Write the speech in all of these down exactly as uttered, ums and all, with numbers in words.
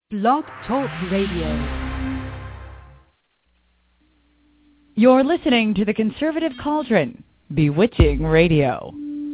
Blog Talk Radio. You're listening to the Conservative Cauldron, Bewitching Radio.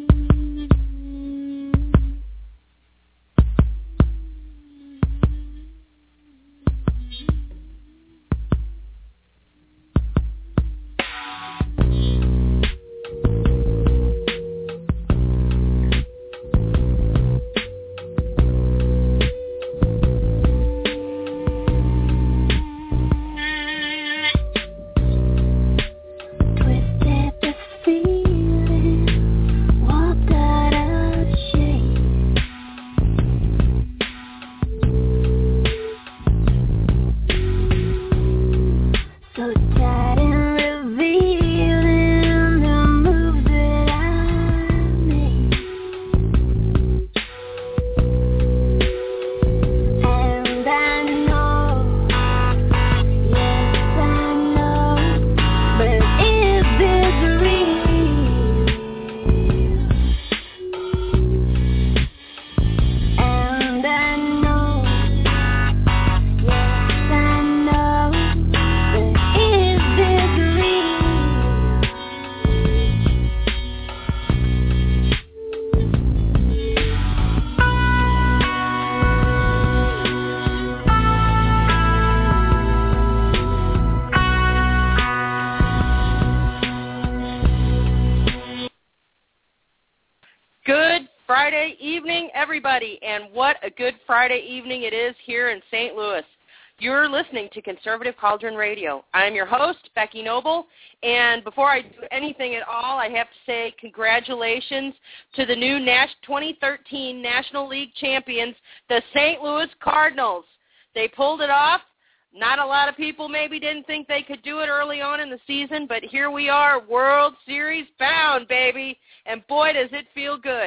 And what a good Friday evening it is here in Saint Louis. You're listening to Conservative Cauldron Radio. I'm your host, Becky Noble, and before I do anything at all, I have to say congratulations to the new twenty thirteen National League champions, the Saint Louis Cardinals. They pulled it off. Not a lot of people maybe didn't think they could do it early on in the season, but here we are, World Series bound, baby, and boy, does it feel good.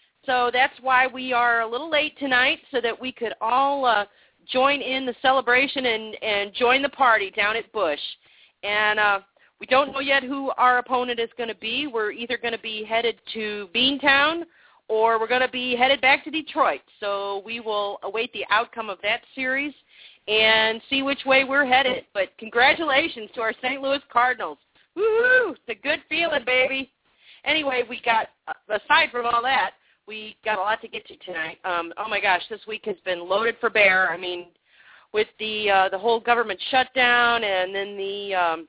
So that's why we are a little late tonight, so that we could all uh, join in the celebration and, and join the party down at Busch. And uh, we don't know yet who our opponent is going to be. We're either going to be headed to Beantown or we're going to be headed back to Detroit. So we will await the outcome of that series and see which way we're headed. But congratulations to our Saint Louis Cardinals. Woo-hoo! It's a good feeling, baby. Anyway, we got, aside from all that, we got a lot to get to tonight. Um, oh, my gosh, this week has been loaded for bear. I mean, with the uh, the whole government shutdown and then the um,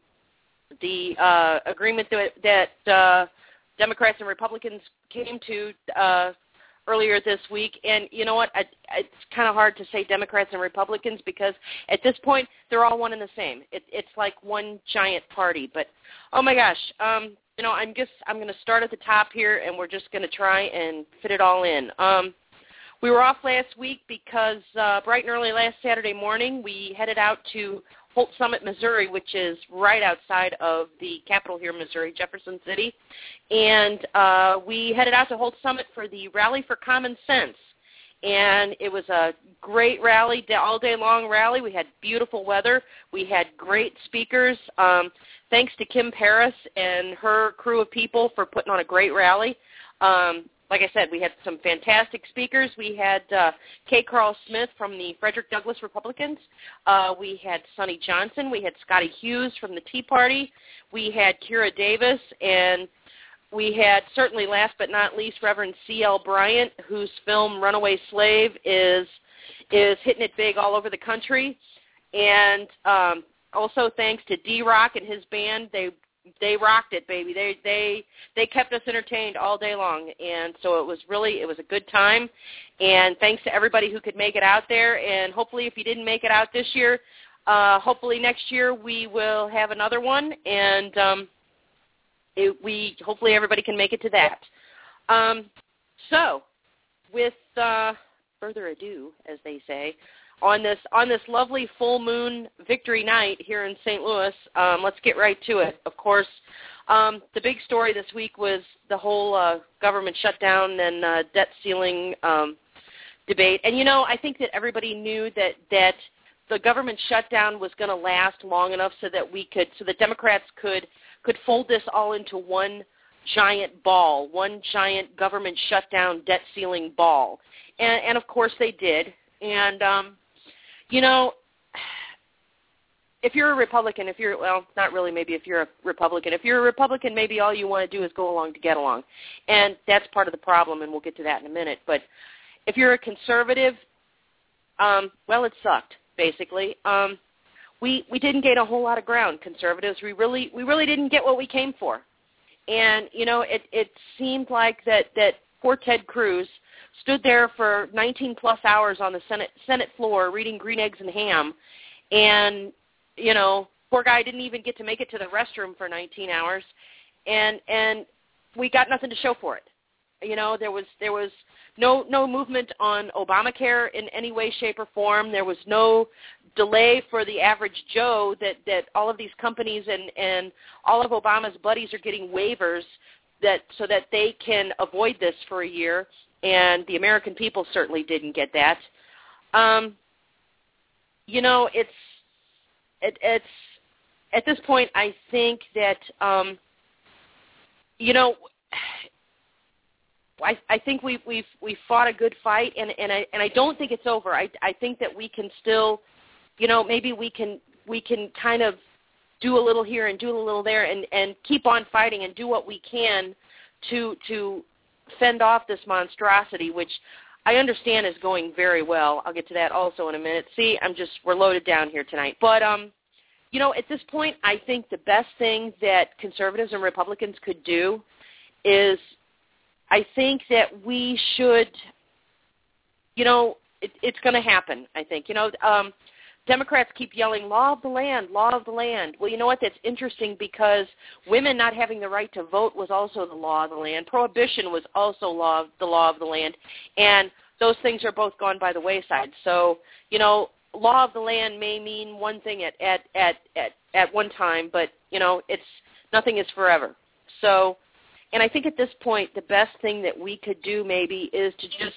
the uh, agreement that, that uh, Democrats and Republicans came to uh, earlier this week. And you know what? I, it's kind of hard to say Democrats and Republicans because at this point they're all one and the same. It, it's like one giant party. But, oh, my gosh, um, you know, I'm just, I'm going to start at the top here, and we're just going to try and fit it all in. Um, we were off last week because uh, bright and early last Saturday morning, we headed out to Holt Summit, Missouri, which is right outside of the capital here, Missouri, Jefferson City. And uh, we headed out to Holt Summit for the Rally for Common Sense. And it was a great rally, all day long rally. We had beautiful weather. We had great speakers. Um, thanks to Kim Paris and her crew of people for putting on a great rally. Um, like I said, we had some fantastic speakers. We had uh, K. Carl Smith from the Frederick Douglass Republicans. Uh, we had Sonny Johnson. We had Scotty Hughes from the Tea Party. We had Kira Davis, and we had, certainly last but not least, Reverend C L. Bryant, whose film Runaway Slave is is hitting it big all over the country. And um, also thanks to D-Rock and his band, they they rocked it, baby. They they they kept us entertained all day long, and so it was really it was a good time. And thanks to everybody who could make it out there. And hopefully, if you didn't make it out this year, uh, hopefully next year we will have another one. And um, It, we hopefully everybody can make it to that. Um, so, with uh, further ado, as they say, on this on this lovely full moon victory night here in Saint Louis, um, let's get right to it. Of course, um, the big story this week was the whole uh, government shutdown and uh, debt ceiling um, debate. And you know, I think that everybody knew that that the government shutdown was going to last long enough so that we could, so that Democrats could. could fold this all into one giant ball, one giant government shutdown, debt ceiling ball. And, and of course they did. And, um, you know, if you're a Republican, if you're, well, not really maybe if you're a Republican. If you're a Republican, maybe all you want to do is go along to get along. And that's part of the problem, and we'll get to that in a minute. But if you're a conservative, um, well, it sucked, basically. Um, we we didn't gain a whole lot of ground, conservatives. We really we really didn't get what we came for. And, you know, it, it seemed like that, that poor Ted Cruz stood there for nineteen plus hours on the Senate Senate floor reading Green Eggs and Ham, and, you know, poor guy didn't even get to make it to the restroom for nineteen hours, and and we got nothing to show for it. You know, there was there was no no movement on Obamacare in any way, shape, or form. There was no delay for the average Joe that, that all of these companies and, and all of Obama's buddies are getting waivers that so that they can avoid this for a year, and the American people certainly didn't get that. Um, you know, it's it, it's at this point, I think that um, you know. I, I think we've we've we fought a good fight, and, and I and I don't think it's over. I I think that we can still, you know, maybe we can we can kind of do a little here and do a little there, and, and keep on fighting and do what we can to to fend off this monstrosity, which I understand is going very well. I'll get to that also in a minute. See, I'm just we're loaded down here tonight, but um, you know, at this point, I think the best thing that conservatives and Republicans could do is, I think that we should, you know, it, it's going to happen, I think. You know, um, Democrats keep yelling, law of the land, law of the land. Well, you know what? That's interesting because women not having the right to vote was also the law of the land. Prohibition was also law of, the law of the land. And those things are both gone by the wayside. So, you know, law of the land may mean one thing at, at, at, at, at one time, but, you know, it's nothing is forever. So, and I think at this point, the best thing that we could do maybe is to just,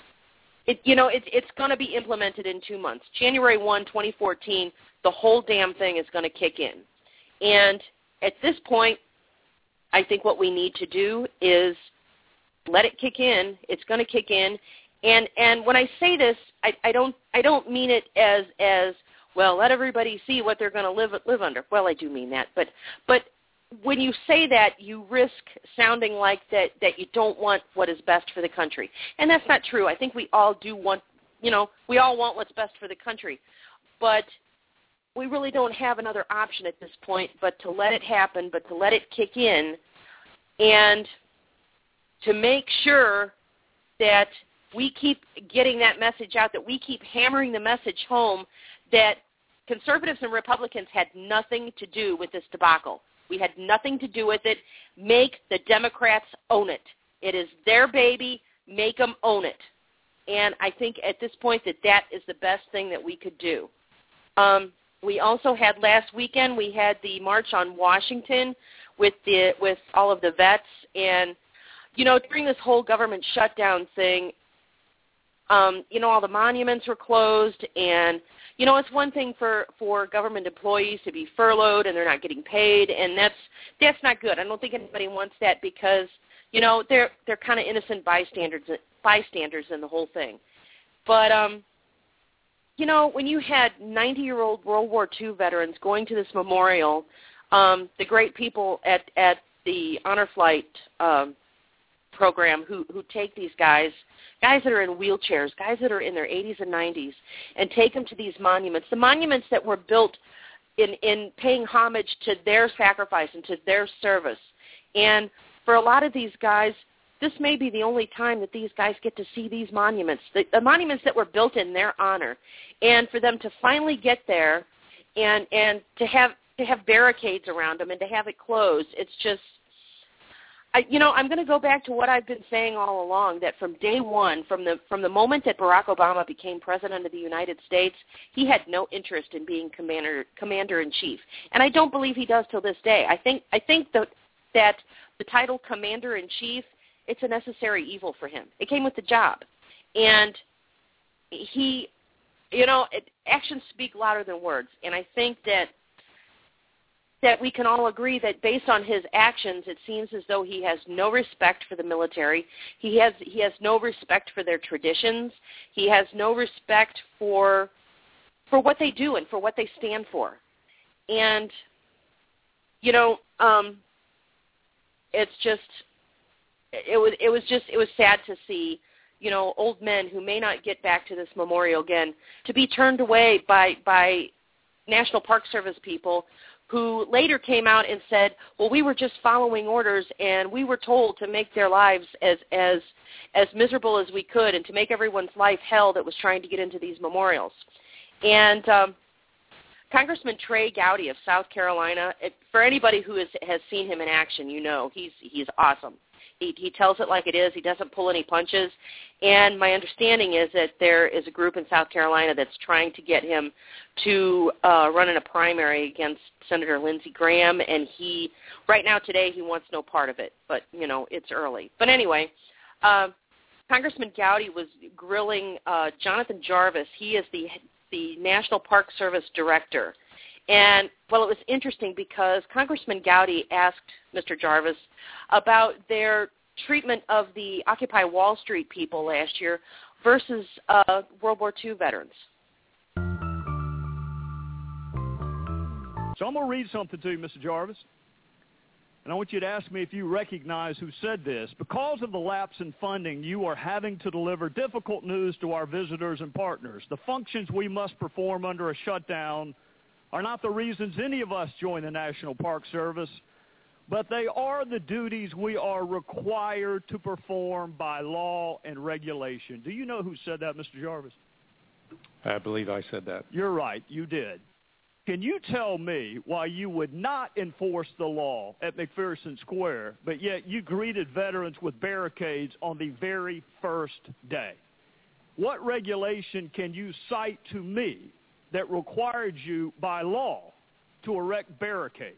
it, you know, it, it's going to be implemented in two months. January first, twenty fourteen, the whole damn thing is going to kick in. And at this point, I think what we need to do is let it kick in. It's going to kick in. And and when I say this, I, I don't I don't mean it as as well. Let everybody see what they're going to live live under. Well, I do mean that, but but. When you say that, you risk sounding like that, that you don't want what is best for the country. And that's not true. I think we all do want, you know, we all want what's best for the country. But we really don't have another option at this point but to let it happen, but to let it kick in, and to make sure that we keep getting that message out, that we keep hammering the message home that conservatives and Republicans had nothing to do with this debacle. We had nothing to do with it. Make the Democrats own it. It is their baby. Make them own it. And I think at this point that that is the best thing that we could do. Um, we also had last weekend, we had the March on Washington with the with all of the vets. And, you know, during this whole government shutdown thing, um, you know, all the monuments were closed, and you know, it's one thing for, for government employees to be furloughed and they're not getting paid, and that's that's not good. I don't think anybody wants that because, you know, they're they're kind of innocent bystanders bystanders in the whole thing. But um, you know, when you had ninety-year-old World War Two veterans going to this memorial, um, the great people at at the Honor Flight um, program who who take these guys. Guys that are in wheelchairs, guys that are in their eighties and nineties, and take them to these monuments, the monuments that were built in, in paying homage to their sacrifice and to their service. And for a lot of these guys, this may be the only time that these guys get to see these monuments, the, the monuments that were built in their honor. And for them to finally get there and, and to have to have barricades around them and to have it closed, it's just, I, you know, I'm going to go back to what I've been saying all along, that from day one, from the from the moment that Barack Obama became president of the United States, he had no interest in being commander commander in chief, and I don't believe he does till this day. I think I think that that the title commander in chief, it's a necessary evil for him. It came with the job, and he, you know, it, actions speak louder than words, and I think that. that we can all agree that based on his actions, it seems as though he has no respect for the military. He has he has no respect for their traditions. He has no respect for for what they do and for what they stand for. And, you know, um, it's just, it was, it was just, it was sad to see, you know, old men who may not get back to this memorial again to be turned away by, by National Park Service people who later came out and said, well, we were just following orders and we were told to make their lives as, as, as miserable as we could and to make everyone's life hell that was trying to get into these memorials. And um, Congressman Trey Gowdy of South Carolina, it, for anybody who is, has seen him in action, you know, he's, he's awesome. He, he tells it like it is. He doesn't pull any punches. And my understanding is that there is a group in South Carolina that's trying to get him to uh, run in a primary against Senator Lindsey Graham. And he, right now today, he wants no part of it. But, you know, it's early. But anyway, uh, Congressman Gowdy was grilling uh, Jonathan Jarvis. He is the the National Park Service Director. And, well, it was interesting because Congressman Gowdy asked Mister Jarvis about their treatment of the Occupy Wall Street people last year versus uh, World War Two veterans. So I'm going to read something to you, Mister Jarvis. And I want you to ask me if you recognize who said this. Because of the lapse in funding, you are having to deliver difficult news to our visitors and partners. The functions we must perform under a shutdown are not the reasons any of us join the National Park Service, but they are the duties we are required to perform by law and regulation. Do you know who said that, Mister Jarvis? I believe I said that. You're right, you did. Can you tell me why you would not enforce the law at McPherson Square, but yet you greeted veterans with barricades on the very first day? What regulation can you cite to me that required you by law to erect barricades?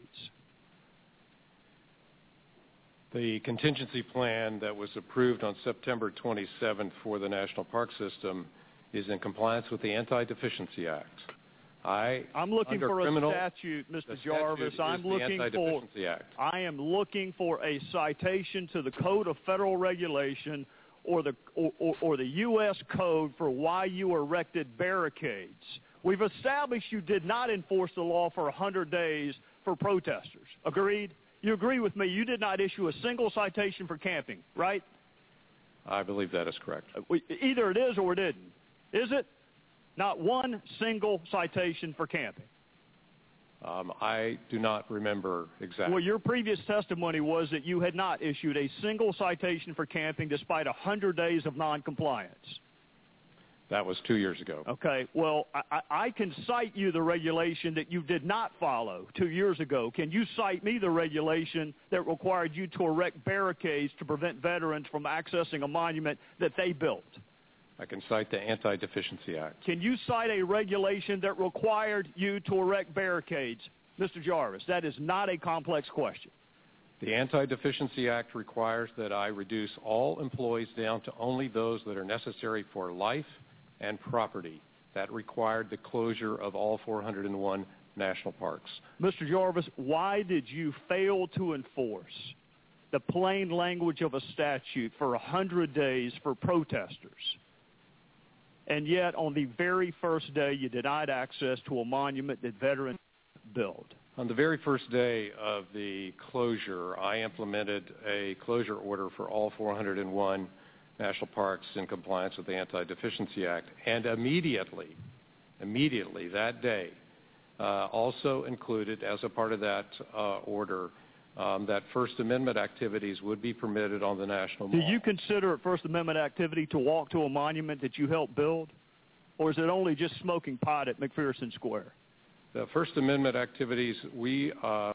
The contingency plan that was approved on September twenty-seventh for the National Park System is in compliance with the Anti-Deficiency Act. I, I'm looking for a criminal, statute, Mister statute Jarvis. I'm looking for. Act. I am looking for a citation to the Code of Federal Regulation or the or, or, or the U S Code for why you erected barricades. We've established you did not enforce the law for one hundred days for protesters. Agreed? You agree with me? You did not issue a single citation for camping, right? I believe that is correct. Either it is or it isn't. Is it? Not one single citation for camping. Um, I do not remember exactly. Well, your previous testimony was that you had not issued a single citation for camping despite one hundred days of noncompliance. That was two years ago. Okay. Well, I, I can cite you the regulation that you did not follow two years ago. Can you cite me the regulation that required you to erect barricades to prevent veterans from accessing a monument that they built? I can cite the Anti-Deficiency Act. Can you cite a regulation that required you to erect barricades, Mister Jarvis? That is not a complex question. The Anti-Deficiency Act requires that I reduce all employees down to only those that are necessary for life and property. That required the closure of all four hundred one national parks. Mister Jarvis, why did you fail to enforce the plain language of a statute for one hundred days for protesters? And yet, on the very first day, you denied access to a monument that veterans built. On the very first day of the closure, I implemented a closure order for all four hundred one national parks in compliance with the Anti-Deficiency Act. And immediately, immediately that day, uh, also included as a part of that uh, order Um, that First Amendment activities would be permitted on the National Mall. Do you consider it First Amendment activity to walk to a monument that you helped build? Or is it only just smoking pot at McPherson Square? The First Amendment activities, we... Uh...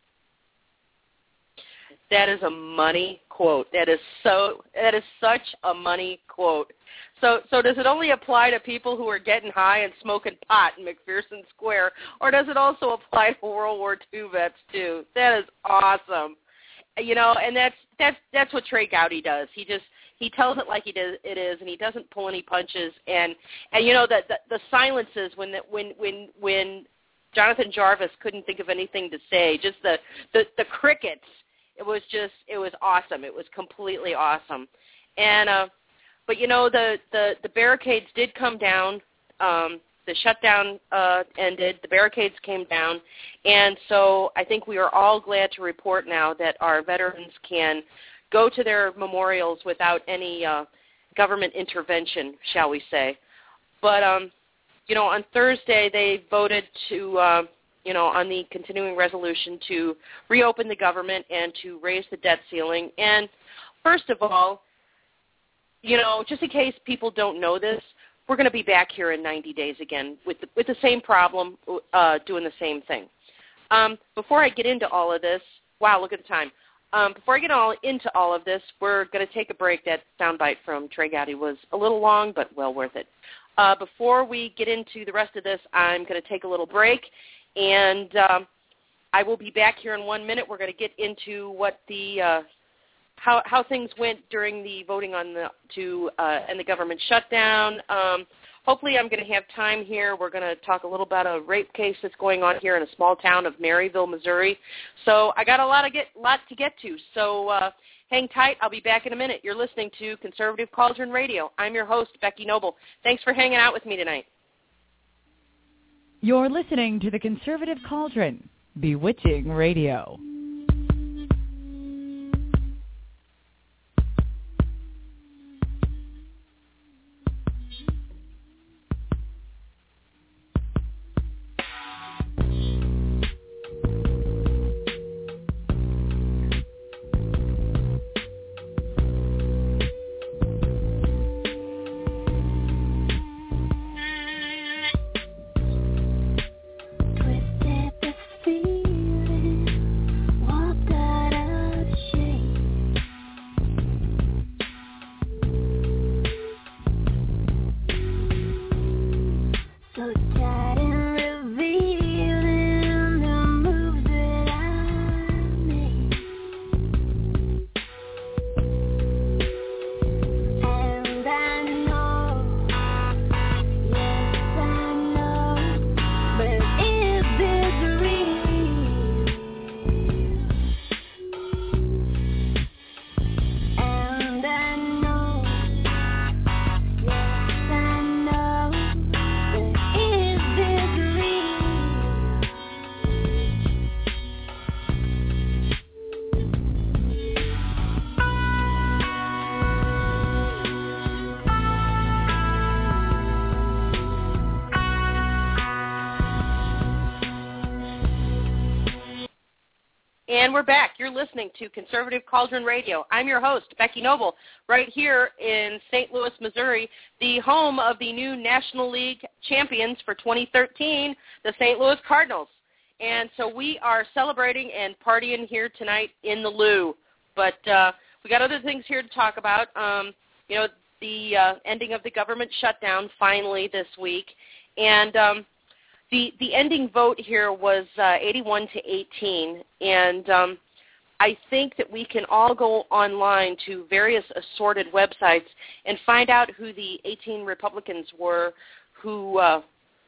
That is a money quote. That is so. That is such a money quote. So, so does it only apply to people who are getting high and smoking pot in McPherson Square, or does it also apply to World War Two vets too? That is awesome. You know, and that's that's that's what Trey Gowdy does. He just he tells it like he does it is, and he doesn't pull any punches. And and you know the the, the silences when the, when when when Jonathan Jarvis couldn't think of anything to say, just the the, the crickets. It was just, it was awesome. It was completely awesome. And, uh, but, you know, the, the, the barricades did come down. Um, the shutdown uh, ended, the barricades came down, and so I think we are all glad to report now that our veterans can go to their memorials without any uh, government intervention, shall we say. But, um, you know, on Thursday they voted to, uh, you know, on the continuing resolution to reopen the government and to raise the debt ceiling. And first of all, you know, just in case people don't know this, we're going to be back here in ninety days again with the, with the same problem, uh, doing the same thing. Um, before I get into all of this, wow, look at the time. Um, before I get all into all of this, we're going to take a break. That soundbite from Trey Gowdy was a little long, but well worth it. Uh, before we get into the rest of this, I'm going to take a little break, and um, I will be back here in one minute. We're going to get into what the uh, How, how things went during the voting on the to uh, and the government shutdown. Um, hopefully, I'm going to have time here. We're going to talk a little about a rape case that's going on here in a small town of Maryville, Missouri. So I got a lot to get lot to get to. So uh, hang tight. I'll be back in a minute. You're listening to Conservative Cauldron Radio. I'm your host, Becky Noble. Thanks for hanging out with me tonight. You're listening to the Conservative Cauldron, Bewitching Radio. And we're back. You're listening to Conservative Cauldron Radio. I'm your host, Becky Noble, right here in Saint Louis, Missouri, the home of the new National League champions for twenty thirteen, the Saint Louis Cardinals. And so we are celebrating and partying here tonight in the Lou. But uh, we got other things here to talk about. Um, you know, the uh, ending of the government shutdown finally this week. And um, the the ending vote here was uh, eighty-one to eighteen. And um, I think that we can all go online to various assorted websites and find out who the eighteen Republicans were who uh,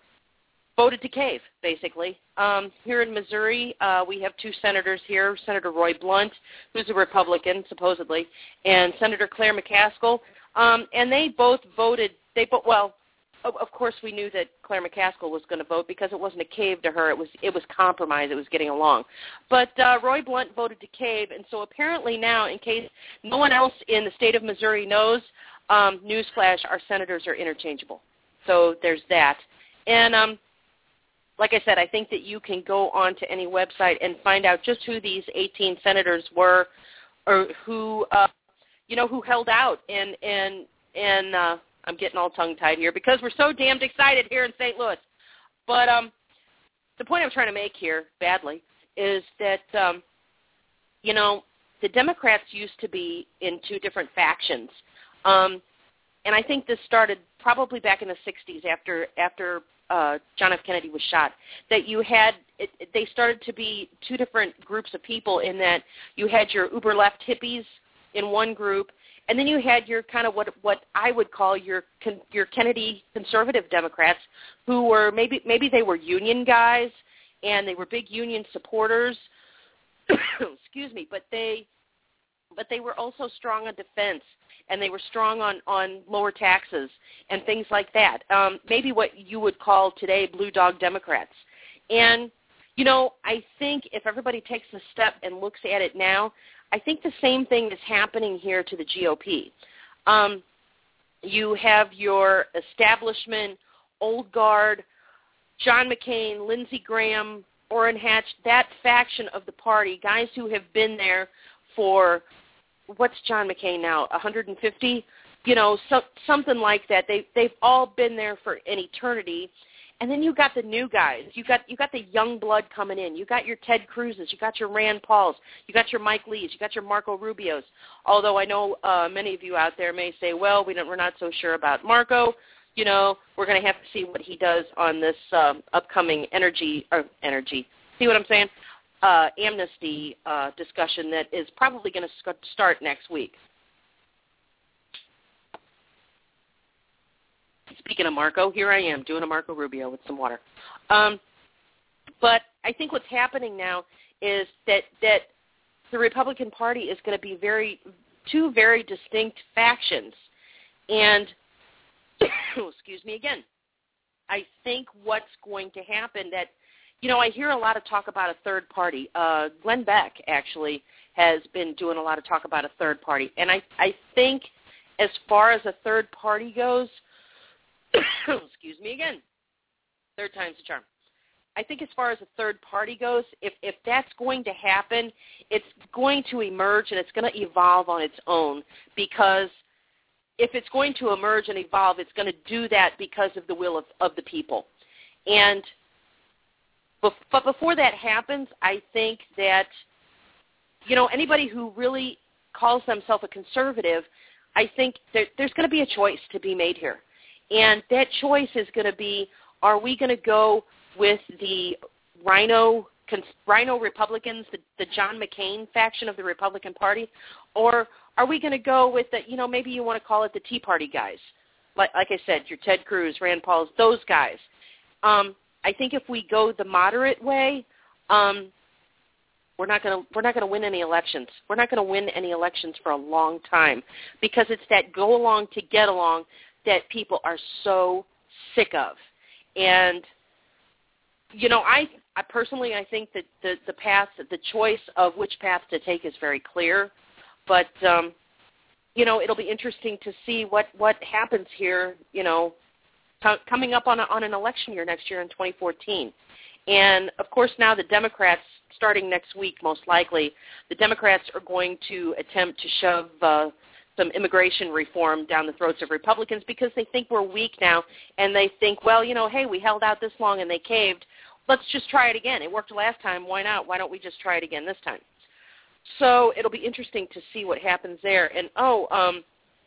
voted to cave, basically. Um, here in Missouri, uh, we have two senators here, Senator Roy Blunt, who's a Republican, supposedly, and Senator Claire McCaskill. Um, and they both voted, they bo- well, of, of course we knew that Claire McCaskill was going to vote because it wasn't a cave to her. It was it was compromise. It was getting along. But uh, Roy Blunt voted to cave, and so apparently now, in case no one else in the state of Missouri knows, um, newsflash, our senators are interchangeable. So there's that. And um, like I said, I think that you can go on to any website and find out just who these eighteen senators were, or who, uh, you know, who held out. And and and uh, I'm getting all tongue-tied here because we're so damned excited here in Saint Louis. But um, the point I'm trying to make here, badly, is that um, you know, the Democrats used to be in two different factions, um, and I think this started probably back in the sixties after after. Uh, John F. Kennedy was shot, that you had, it, it, they started to be two different groups of people in that you had your uber-left hippies in one group, and then you had your kind of what what I would call your your Kennedy conservative Democrats, who were maybe maybe they were union guys, and they were big union supporters, excuse me, but they but they were also strong on defense, and they were strong on, on lower taxes and things like that. Um, maybe what you would call today blue dog Democrats. And, you know, I think if everybody takes a step and looks at it now, I think the same thing is happening here to the G O P. Um, you have your establishment, old guard, John McCain, Lindsey Graham, Orrin Hatch, that faction of the party, guys who have been there for, what's John McCain now, one hundred fifty? You know, so, something like that. They, they've all been there for an eternity. And then you got the new guys. You got you got the young blood coming in. You got your Ted Cruz's. You got your Rand Pauls. You got your Mike Lees. You got your Marco Rubios. Although I know uh, many of you out there may say, well, we don't, we're not so sure about Marco. You know, we're going to have to see what he does on this um, upcoming energy or energy. See what I'm saying? Uh, amnesty uh, discussion that is probably going to start next week. Speaking of Marco, here I am doing a Marco Rubio with some water. Um, but I think what's happening now is that that the Republican Party is going to be very two very distinct factions. And, excuse me again, I think what's going to happen that, you know, I hear a lot of talk about a third party. Uh, Glenn Beck actually has been doing a lot of talk about a third party. And I, I think as far as a third party goes, excuse me again, third time's the charm. I think as far as a third party goes, if, if that's going to happen, it's going to emerge and it's going to evolve on its own, because if it's going to emerge and evolve, it's going to do that because of the will of, of the people. And but before that happens, I think that, you know, anybody who really calls themselves a conservative, I think there, there's going to be a choice to be made here. And that choice is going to be, are we going to go with the Rhino Rhino Republicans, the, the John McCain faction of the Republican Party, or are we going to go with the, you know, maybe you want to call it the Tea Party guys, like, like I said, your Ted Cruz, Rand Pauls, those guys. Um, I think if we go the moderate way, um, we're not going to we're not going to win any elections. We're not going to win any elections for a long time, because it's that go along to get along that people are so sick of. And you know, I, I personally I think that the the path, the choice of which path to take is very clear. But um, you know, it'll be interesting to see what, what happens here. You know, t- coming up on a, on an election year next year in twenty fourteen. And, of course, now the Democrats, starting next week most likely, the Democrats are going to attempt to shove uh, some immigration reform down the throats of Republicans, because they think we're weak now, and they think, well, you know, hey, we held out this long and they caved. Let's just try it again. It worked last time. Why not? Why don't we just try it again this time? So it'll be interesting to see what happens there. And, oh, um,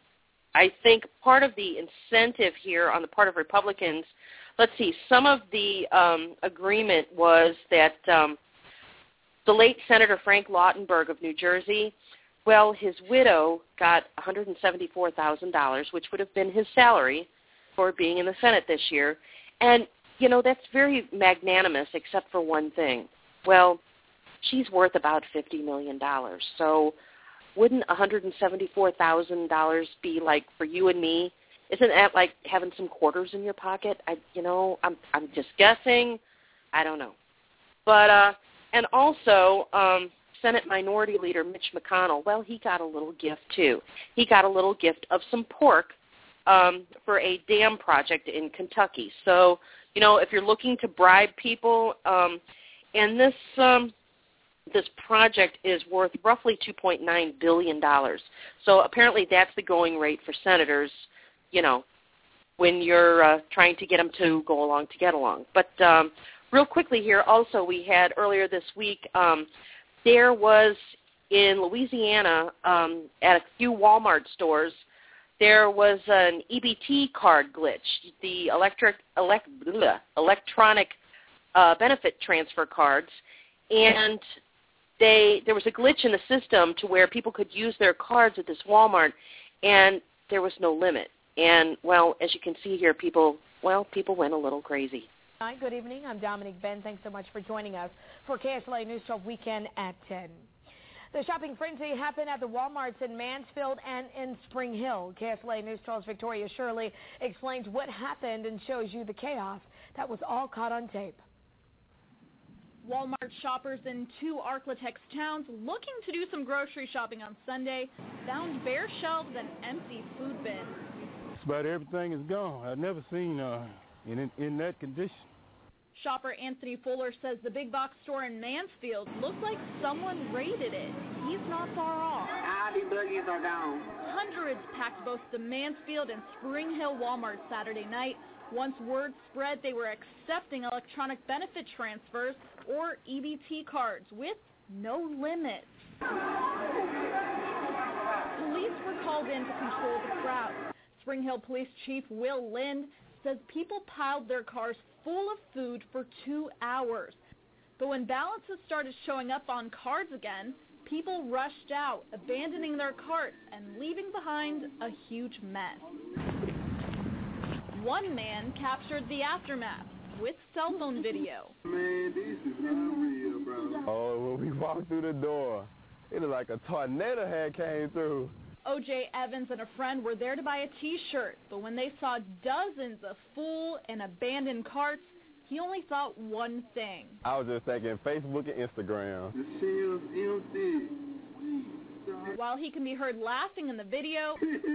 I think part of the incentive here on the part of Republicans, let's see, some of the um, agreement was that um, the late Senator Frank Lautenberg of New Jersey, well, his widow got one hundred seventy-four thousand dollars, which would have been his salary for being in the Senate this year. And, you know, that's very magnanimous, except for one thing. Well, she's worth about fifty million dollars. So wouldn't one hundred seventy-four thousand dollars be like for you and me? Isn't that like having some quarters in your pocket? I, you know, I'm I'm just guessing. I don't know. But, uh, and also, um, Senate Minority Leader Mitch McConnell, well, he got a little gift too. He got a little gift of some pork um, for a dam project in Kentucky. So, you know, if you're looking to bribe people, um, and this um, this project is worth roughly two point nine billion dollars. So apparently that's the going rate for senators, you know, when you're uh, trying to get them to go along to get along. But um, real quickly here, also we had earlier this week, um, there was in Louisiana um, at a few Walmart stores, there was an E B T card glitch, the electric elect, bleh, electronic uh, benefit transfer cards, and they there was a glitch in the system to where people could use their cards at this Walmart, and there was no limit. And, well, as you can see here, people, well, people went a little crazy. Hi, good evening. I'm Dominique Ben. Thanks so much for joining us for K S L A News twelve Weekend at ten. The shopping frenzy happened at the Walmarts in Mansfield and in Spring Hill. K S L A News twelve's Victoria Shirley explains what happened and shows you the chaos that was all caught on tape. Walmart shoppers in two Arklatex towns looking to do some grocery shopping on Sunday found bare shelves and empty food bins. Just about everything is gone. I've never seen uh, in, in that condition. Shopper Anthony Fuller says the big box store in Mansfield looked like someone raided it. He's not far off. All these buggies are gone. Hundreds packed both the Mansfield and Spring Hill Walmart Saturday night. Once word spread they were accepting electronic benefit transfers or E B T cards with no limits. Police were called in to control the crowd. Spring Hill Police Chief Will Lind says people piled their cars full of food for two hours. But when balances started showing up on cards again, people rushed out, abandoning their carts and leaving behind a huge mess. One man captured the aftermath with cell phone video. Man, this is unreal, bro. Oh, when we walked through the door, it was like a tornado had came through. O J Evans and a friend were there to buy a T-shirt, but when they saw dozens of full and abandoned carts, he only thought one thing. I was just thinking Facebook and Instagram. The shelves empty. While he can be heard laughing in the video,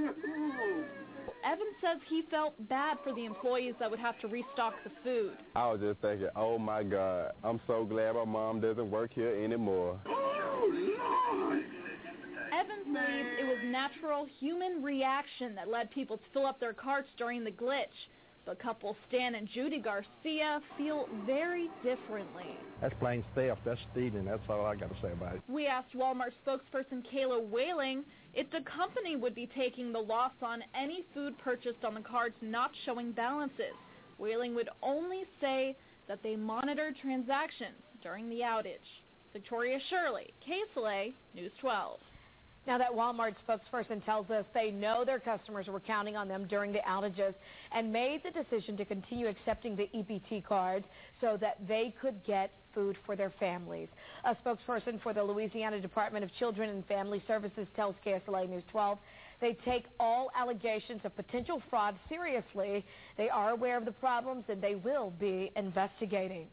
Evans says he felt bad for the employees that would have to restock the food. I was just thinking, oh my God, I'm so glad my mom doesn't work here anymore. Oh, Lord. Evans believes it was natural human reaction that led people to fill up their carts during the glitch. But couple Stan and Judy Garcia feel very differently. That's plain theft. That's stealing. That's all I got to say about it. We asked Walmart spokesperson Kayla Whaling if the company would be taking the loss on any food purchased on the cards not showing balances. Whaling would only say that they monitored transactions during the outage. Victoria Shirley, K S L A News twelve. Now, that Walmart spokesperson tells us they know their customers were counting on them during the outages and made the decision to continue accepting the E B T cards so that they could get food for their families. A spokesperson for the Louisiana Department of Children and Family Services tells K S L A News twelve they take all allegations of potential fraud seriously. They are aware of the problems and they will be investigating.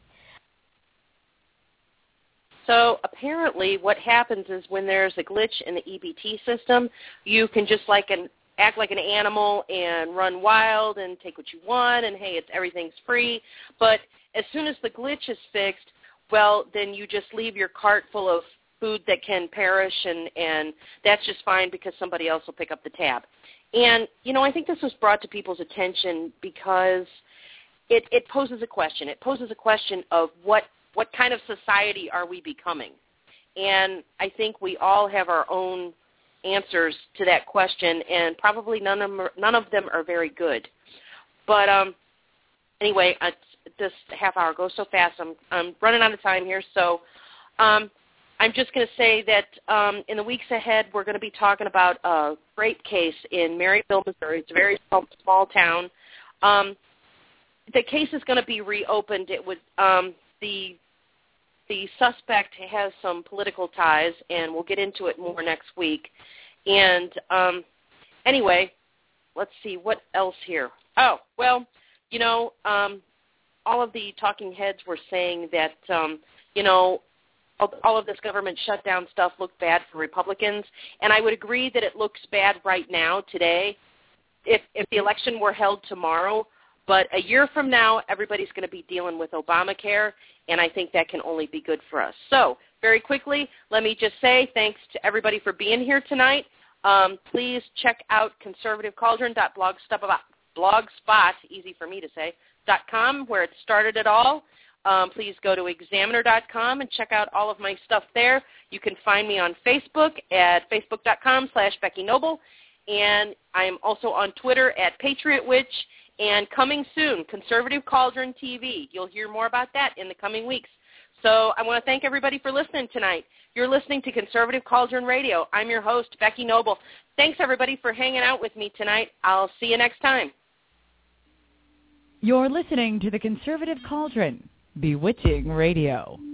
So apparently what happens is when there's a glitch in the E B T system, you can just like an act like an animal and run wild and take what you want and, hey, it's everything's free. But as soon as the glitch is fixed, well, then you just leave your cart full of food that can perish, and, and that's just fine because somebody else will pick up the tab. And, you know, I think this was brought to people's attention because it, it poses a question. It poses a question of what What kind of society are we becoming? And I think we all have our own answers to that question, and probably none of them are, none of them are very good. But um, anyway, uh, this half hour goes so fast. I'm, I'm running out of time here, so um, I'm just going to say that um, in the weeks ahead, we're going to be talking about a rape case in Maryville, Missouri. It's a very small, small town. Um, the case is going to be reopened. It would um, the The suspect has some political ties, and we'll get into it more next week. And um, anyway, let's see, what else here? Oh, well, you know, um, all of the talking heads were saying that, um, you know, all of this government shutdown stuff looked bad for Republicans, and I would agree that it looks bad right now, today. If, if the election were held tomorrow, but a year from now, everybody's going to be dealing with Obamacare, and I think that can only be good for us. So very quickly, let me just say thanks to everybody for being here tonight. Um, please check out conservative cauldron dot blogspot, easy for me to say, .com, where it started it all. Um, please go to examiner dot com and check out all of my stuff there. You can find me on Facebook at facebook.com slash Becky Noble, and I am also on Twitter at Patriot Witch. And coming soon, Conservative Cauldron T V. You'll hear more about that in the coming weeks. So I want to thank everybody for listening tonight. You're listening to Conservative Cauldron Radio. I'm your host, Becky Noble. Thanks, everybody, for hanging out with me tonight. I'll see you next time. You're listening to the Conservative Cauldron, Bewitching Radio.